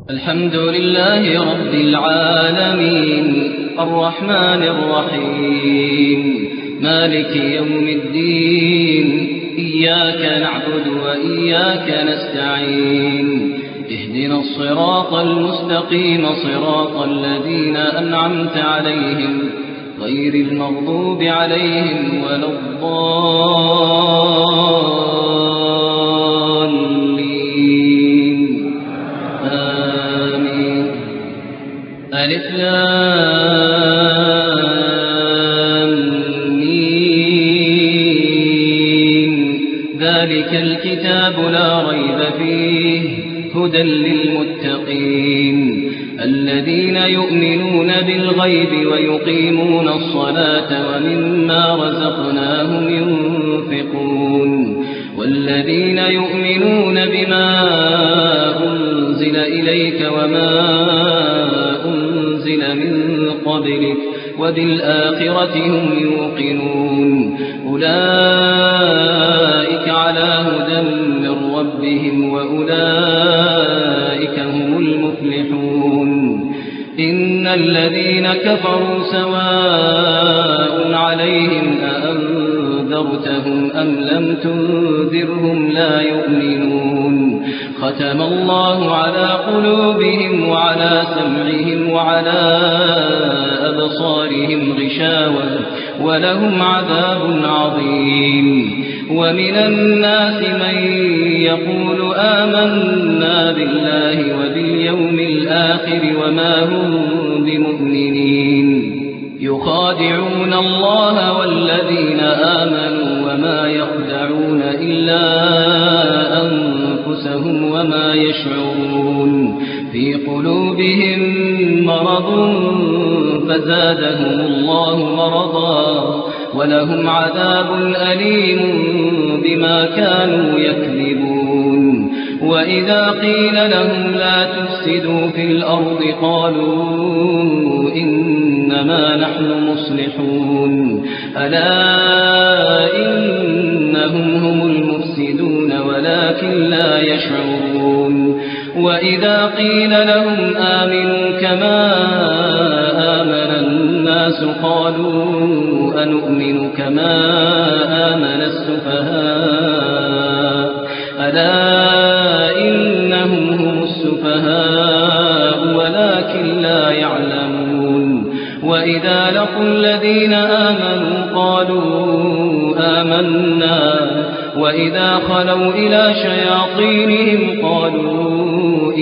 الحمد لله رب العالمين الرحمن الرحيم مالك يوم الدين إياك نعبد وإياك نستعين اهدنا الصراط المستقيم صراط الذين أنعمت عليهم غير المغضوب عليهم ولا الضالين آمين. ألف لام ميم ذلك الكتاب لا ريب فيه هدى للمتقين الذين يؤمنون بالغيب ويقيمون الصلاة ومما رزقناهم ينفقون والذين يؤمنون بما أنزل إليك وما أنزل من قبلك وبالآخرة هم يوقنون أولئك على هدى من ربهم وأولئك هم المفلحون. إن الذين كفروا سواء عليهم أأنذرتهم أم لم تنذرهم لا يؤمنون ختم الله على قلوبهم وعلى سمعهم وعلى أبصارهم غشاوة ولهم عذاب عظيم. ومن الناس من يقول آمنا بالله وباليوم الآخر وما هم بمؤمنين يخادعون الله والذين آمنوا وما يخدعون إلا أنفسهم وما يشعرون في قلوبهم مرض فزادهم الله مرضا ولهم عذاب أليم بما كانوا يكذبون. وإذا قيل لهم لا تفسدوا في الأرض قالوا إنما نحن مصلحون ألا إنهم هم المفسدون ولكن لا يشعرون. وإذا قيل لهم آمنوا كما آمن الناس قالوا أنؤمن كما آمن السفهاء ألا إنهم هم السفهاء ولكن لا يعلمون. وإذا لقوا الذين آمنوا قالوا آمنا وإذا خلوا إلى شياطينهم قالوا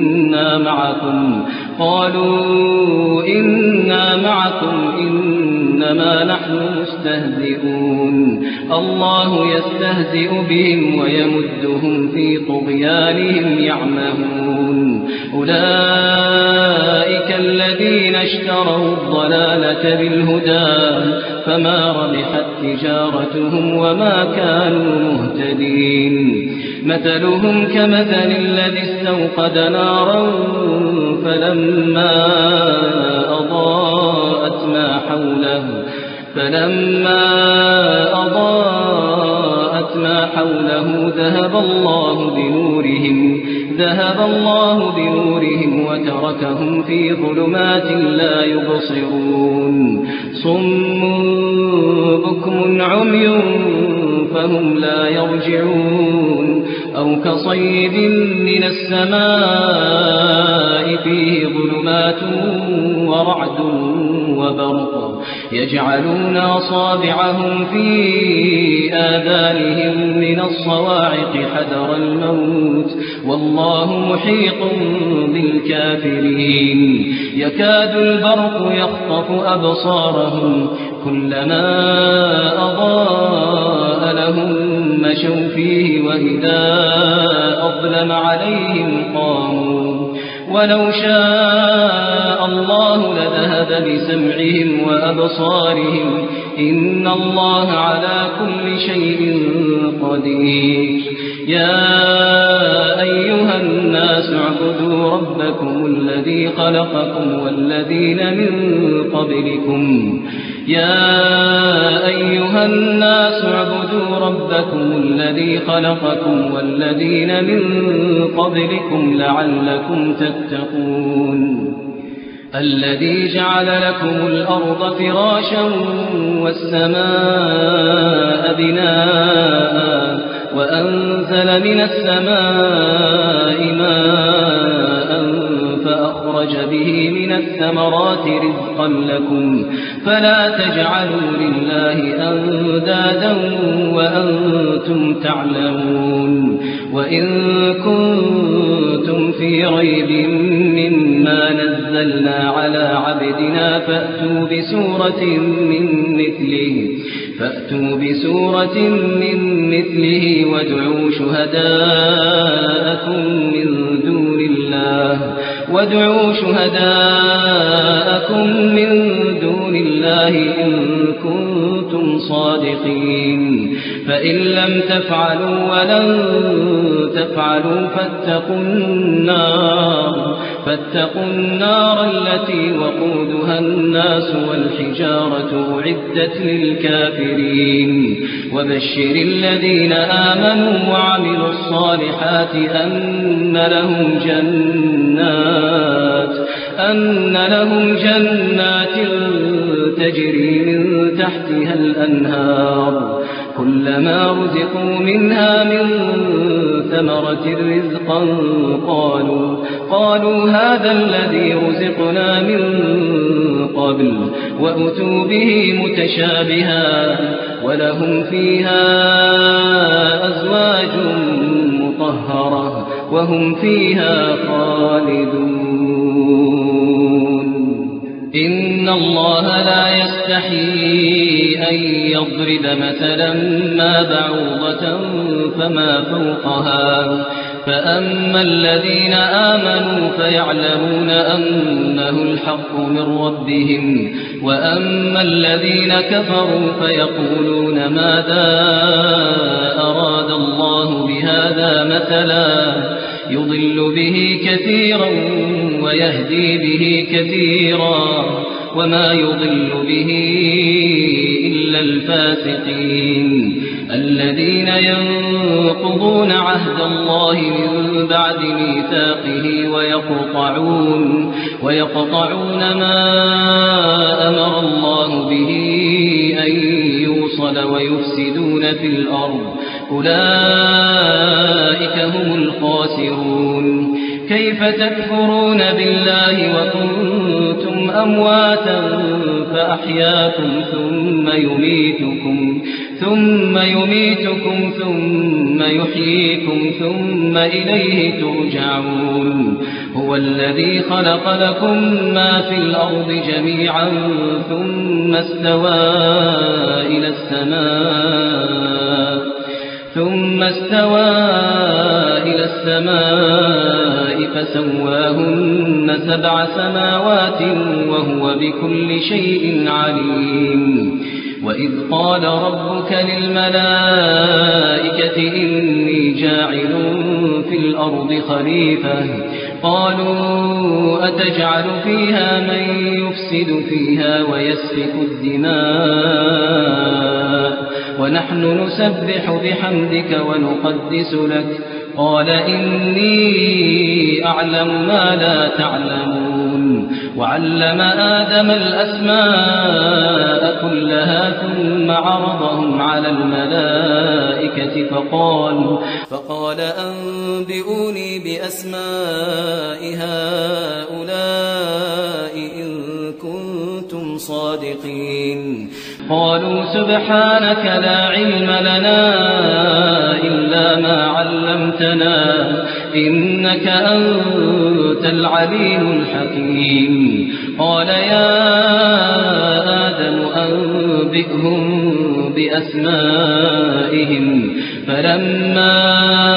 إنا معكم إنما نحن مستهزئون الله يستهزئ بهم ويمدهم في طغيانهم يعمهون. أولئك الذين اشتروا الضلالة بالهدى فما ربحت تجارتهم وما كانوا مهتدين. مثلهم كمثل الذي استوقد نارا فلما أضاءت ما حوله ذهب الله بنورهم وتركهم في ظلمات لا يبصرون. صم بكم عمي فهم لا يرجعون أو كصيب من السماء فيه ظلمات ورعد وبرق يجعلون أصابعهم في آذانهم من الصواعق حذر الموت والله محيط بالكافرين. يكاد البرق يخطف أبصارهم كلما أضاء لهم مشوا فيه وإذا أظلم عليهم قاموا ولو شاء الله لذهب بسمعهم وأبصارهم إن الله على كل شيء قدير. يا أيها الناس اعبدوا ربكم الذي خلقكم والذين من قبلكم لعلكم تتقون الذي جعل لكم الأرض فراشا والسماء بناء وأنزل من السماء ماء فأخرج به من الثمرات رزقا لكم فلا تجعلوا لله أندادا وأنتم تعلمون وإن كنتم في ريب مما نزلنا على عبدنا فأتوا بسورة من مثله وادعوا شهداءكم من دون الله إن كنتم صادقين فإن لم تفعلوا ولن تفعلوا فاتقوا النار التي وقودها الناس والحجارة أعدت للكافرين وبشر الذين آمنوا وعملوا الصالحات أن لهم جنات تجري من تحتها الأنهار كلما رزقوا منها من ثمرة رزقا قالوا هذا الذي رزقنا من قبل وأتوا به متشابها ولهم فيها أزواج مطهرة وهم فيها خالدون إن الله لا يستحيي أن يضرب مثلا ما بعوضة فما فوقها فأما الذين آمنوا فيعلمون أنه الحق من ربهم وأما الذين كفروا فيقولون ماذا أراد الله بهذا مثلا يضل به كثيرا ويهدي به كثيرا وما يضل به إلا الفاسقين الذين ينقضون عهد الله من بعد ميثاقه ويقطعون ما أمر الله به أن يوصل ويفسدون في الأرض أولئك هم الخاسرون كيف تكفرون بالله وكنتم أمواتا فأحياكم ثم يميتكم ثم يحييكم ثم إليه ترجعون هو الذي خلق لكم ما في الأرض جميعا ثم استوى إلى السماء فسواهن 7 سماوات وهو بكل شيء عليم وإذ قال ربك للملائكة إني جاعل في الأرض خليفة قالوا أتجعل فيها من يفسد فيها ويسفك الدماء ونحن نسبح بحمدك ونقدس لك قال إني أعلم ما لا تعلمون وعلم آدم الأسماء كلها ثم عرضهم على الملائكة فقال أنبئوني بأسماء هؤلاء إن كنتم صادقين قالوا سبحانك لا علم لنا إلا ما علمتنا إنك أنت العليم الحكيم قال يا آدم أنبئهم بأسمائهم فلما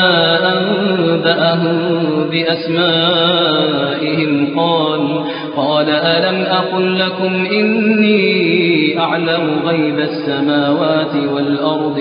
أنبأهم بأسمائهم قال قال ألم أقل لكم إني أعلم غيب السماوات والأرض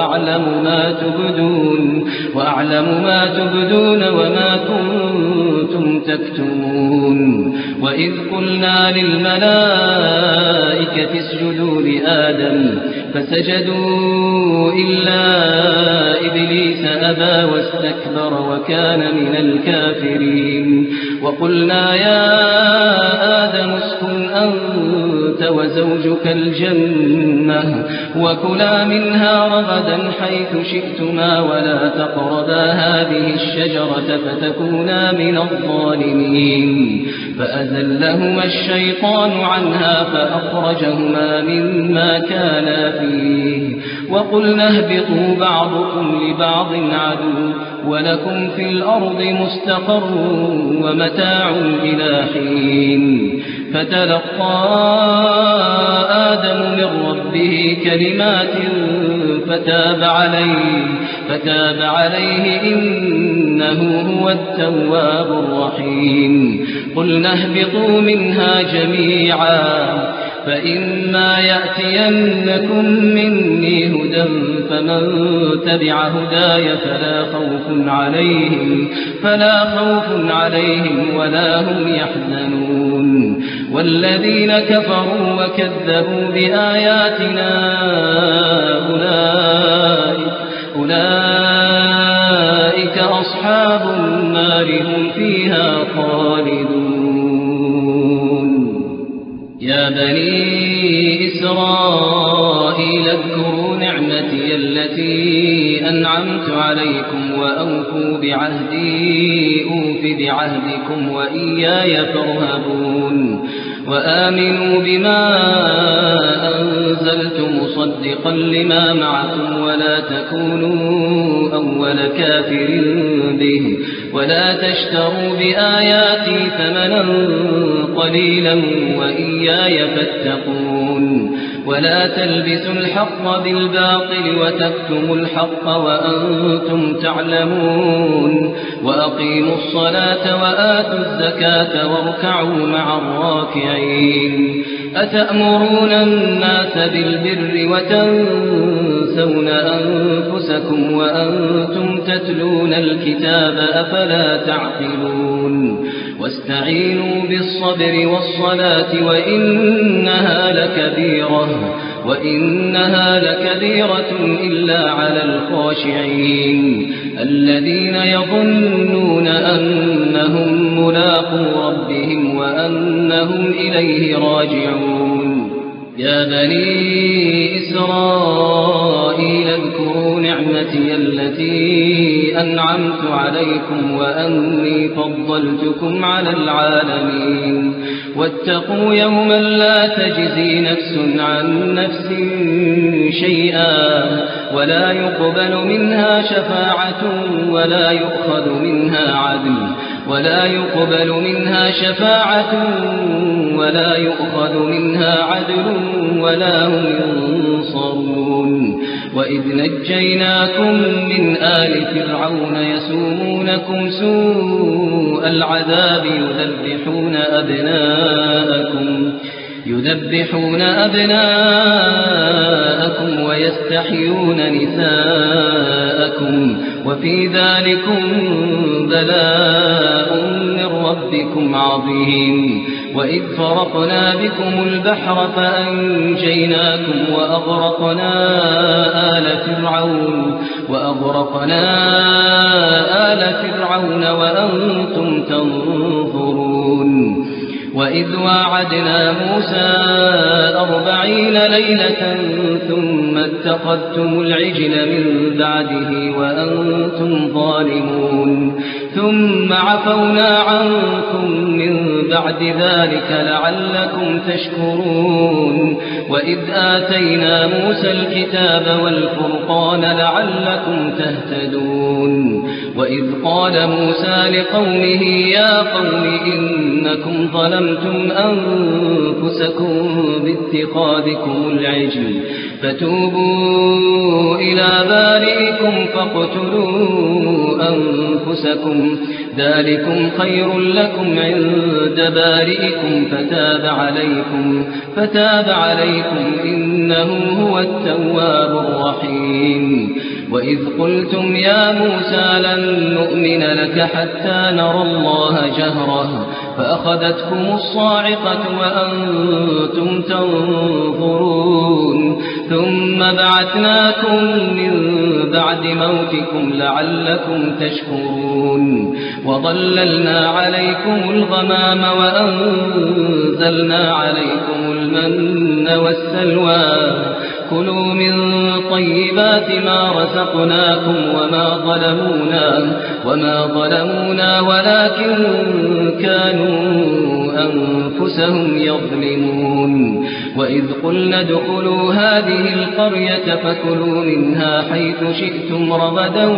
وأعلم ما تبدون وما كنتم تكتمون وإذ قلنا للملائكة اسجدوا لآدم فسجدوا إلا إبليس أبى واستكبر وكان من الكافرين وقلنا يا آدم اسكن أنت وزوجك الجنة وكلا منها رغدا حيث شئتما ولا تقربا هذه الشجرة فتكونا من الظالمين فأزلهما الشيطان عنها فأخرجهما مما كانا فيه وقلنا اهبطوا بعضكم لبعض عدو ولكم في الأرض مستقر ومتاع إلى حين فتلقى آدم من ربه كلمات فتاب عليه إنه هو التواب الرحيم قلنا اهبطوا منها جميعا فإما يأتينكم مني هدى فمن تبع هداي فلا خوف عليهم ولا هم يحزنون والذين كفروا وكذبوا بآياتنا أولئك أصحاب النار هم فيها خالدون يا بني إسرائيل اذكروا نعمتي التي أنعمت عليكم وأوفوا بعهدي أوف بعهدكم وإياي فارهبون وآمنوا بما أنزلت مصدقا لما معكم ولا تكونوا أول كافر به ولا تشتروا بآياتي ثمنا قليلا وإياي فاتقون ولا تلبسوا الحق بالباطل وتكتموا الحق وأنتم تعلمون وأقيموا الصلاة وآتوا الزكاة واركعوا مع الراكعين أتأمرون الناس بالبر وتنسون أنفسكم وأنتم تتلون الكتاب أفلا تعقلون واستعينوا بالصبر والصلاة وإنها لكبيرة إلا على الخاشعين الذين يظنون أنهم ملاقو ربهم وأنهم إليه راجعون يا بني إسرائيل اذكروا نعمتي التي أنعمت عليكم وأني فضلتكم على العالمين واتقوا يوما لا تجزي نفس عن نفس شيئا ولا يقبل منها شفاعة ولا يؤخذ منها عدل ولا هم ينصرون وإذ نجيناكم من آل فرعون يسومونكم سوء العذاب يذبحون أبناءكم ويستحيون نساءكم وفي ذلكم بلاء من ربكم عظيم وإذ فرقنا بكم البحر فأنجيناكم وأغرقنا آل فرعون وأنتم تنظرون وإذ واعدنا موسى 40 ليلة ثم اتخذتم العجل من بعده وأنتم ظالمون ثم عفونا عنكم من بعد ذلك لعلكم تشكرون وإذ آتينا موسى الكتاب والفرقان لعلكم تهتدون وإذ قال موسى لقومه يا قوم إنكم ظلمتم أنفسكم باتخاذكم العجل فتوبوا إلى بارئكم فاقتلوا أنفسكم ذلكم خير لكم عند بارئكم فتاب عليكم إنه هو التواب الرحيم وإذ قلتم يا موسى لن نؤمن لك حتى نرى الله جهرة فأخذتكم الصاعقة وأنتم تنظرون ثم بعثناكم من بعد موتكم لعلكم تشكرون وظللنا عليكم الغمام وأنزلنا عليكم المن والسلوى كلوا من طيبات ما رزقناكم وما ظلمونا ولكن كانوا أنفسهم يظلمون وإذ قلنا ادخلوا هذه القرية فكلوا منها حيث شئتم رغدا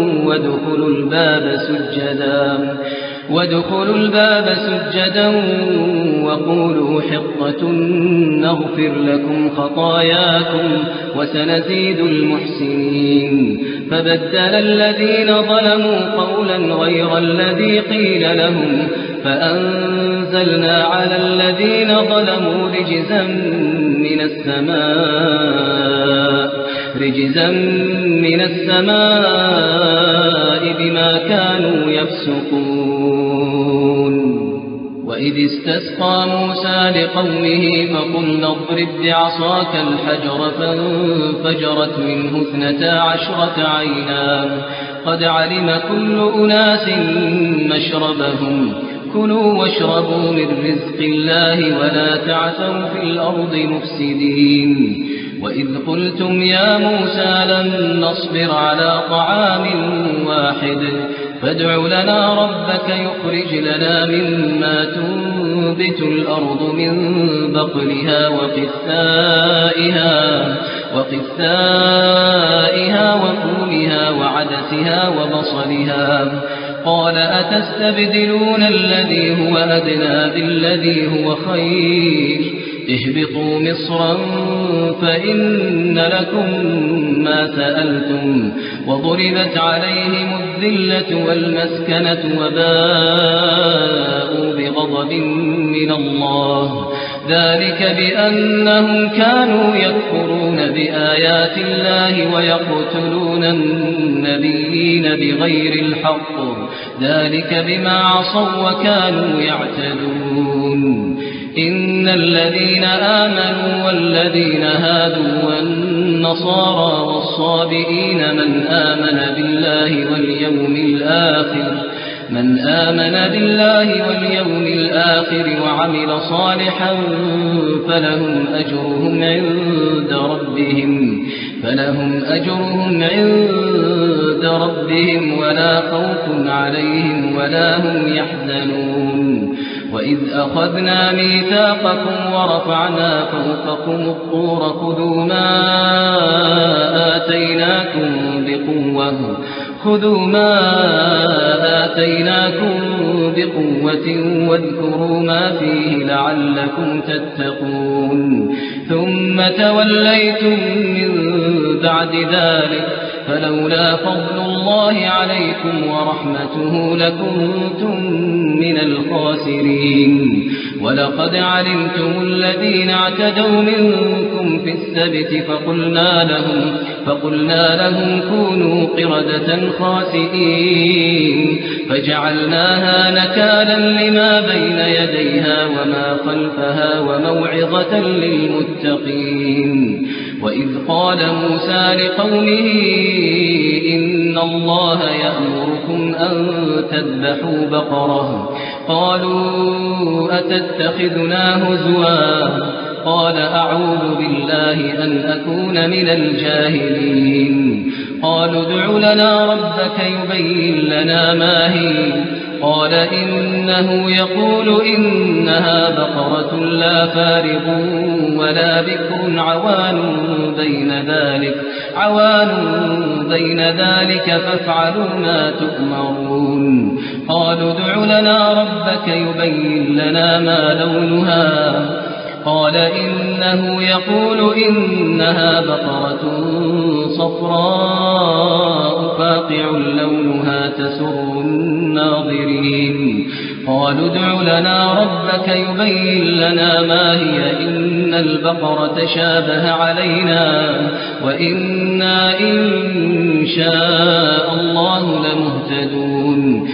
وادخلوا الباب سجدا وقولوا حطة نغفر لكم خطاياكم وسنزيد المحسنين فبدل الذين ظلموا قولا غير الذي قيل لهم فأنزلنا على الذين ظلموا رجزا من السماء بما كانوا يفسقون وإذ استسقى موسى لقومه فقلنا اضرب بعصاك الحجر فانفجرت منه 12 عينا قد علم كل أناس مشربهم كلوا واشربوا من رزق الله ولا تعثوا في الأرض مفسدين وإذ قلتم يا موسى لن نصبر على طعام واحد فادع لنا ربك يخرج لنا مما تنبت الأرض من بقلها وقثائها وفومها وعدسها وبصلها قال أتستبدلون الذي هو أدنى بالذي هو خير اهبطوا مصرا فإن لكم ما سألتم وضربت عليهم الذلة والمسكنة وباءوا بغضب من الله ذلك بأنهم كانوا يكفرون بآيات الله ويقتلون النبيين بغير الحق ذلك بما عصوا وكانوا يعتدون إن الذين آمنوا والذين هادوا والنصارى والصابئين من آمن بالله واليوم الآخر وعمل صالحا فلهم أجرهم عند ربهم ولا خوف عليهم ولا هم يحزنون وإذ أخذنا ميثاقكم ورفعنا فوقكم الطور خذوا ما آتيناكم بقوة واذكروا ما فيه لعلكم تتقون ثم توليتم من بعد ذلك فلولا فضل الله عليكم ورحمته لكنتم من الخاسرين ولقد علمتم الذين اعتدوا منكم في السبت فقلنا لهم كونوا قردة خاسئين فجعلناها نكالا لما بين يديها وما خلفها وموعظة للمتقين وإذ قال موسى لقومه إن الله يأمركم أن تذبحوا بقرة قالوا أتتخذنا هزوا قال أعوذ بالله أن أكون من الجاهلين قالوا ادع لنا ربك يبين لنا ما هي قال إنه يقول إنها بقرة لا فارغ ولا بكر عوان بين ذلك فافعلوا ما تؤمرون قالوا ادع لنا ربك يبين لنا ما لونها قال إنه يقول إنها بقرة صفراء فاقع لونها تسر الناظرين قالوا ادع لنا ربك يبين لنا ما هي إن البقرة شابه علينا وإنا إن شاء الله لمهتدون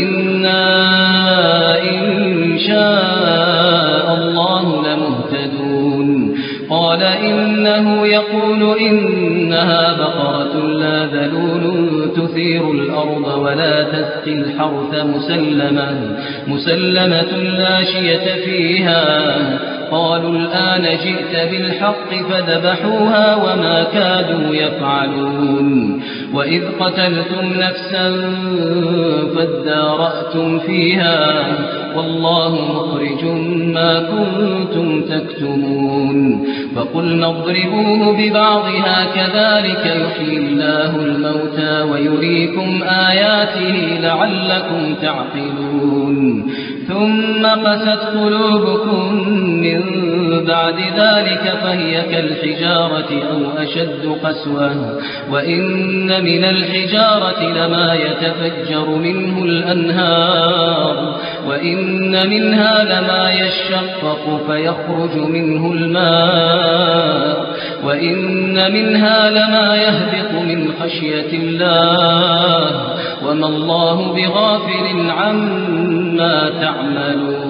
قال إنه يقول إنها بقرة لا ذلول تثير الأرض ولا تسقي الحرث مسلمة لا شية فيها قالوا الآن جئت بالحق فذبحوها وما كادوا يفعلون وإذ قتلتم نفسا فادارأتم فيها والله مخرج ما كنتم تكتمون فقلنا اضربوه ببعضها كذلك يحيي الله الموتى ويريكم آياته لعلكم تعقلون ثم قست قلوبكم من بعد ذلك فهي كالحجارة أو أشد قسوة وإن من الحجارة لما يتفجر منه الأنهار وإن منها لما يشقق فيخرج منه الماء وإن منها لما يهبط من خشية الله وما الله بغافل عما تعملون